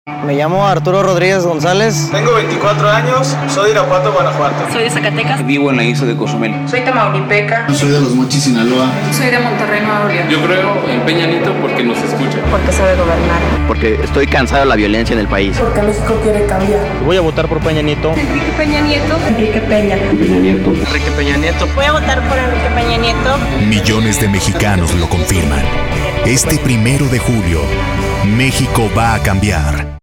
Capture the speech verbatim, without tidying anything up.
Me llamo Arturo Rodríguez González. Tengo veinticuatro años, soy de Irapuato, Guanajuato. Soy de Zacatecas. Vivo en la isla de Cozumel. Soy tamaulipeca. Soy de Los Mochis, Sinaloa. Soy de Monterrey, Nuevo León. Yo creo en Peña Nieto porque nos escucha. Porque sabe gobernar. Porque estoy cansado de la violencia en el país. Porque México quiere cambiar. Voy a votar por Peña Nieto. Enrique Peña Nieto. Enrique Peña. Peña Nieto. Enrique Peña Nieto. Voy a votar por Enrique Peña Nieto. Millones de mexicanos lo confirman. Este primero de julio, México va a cambiar.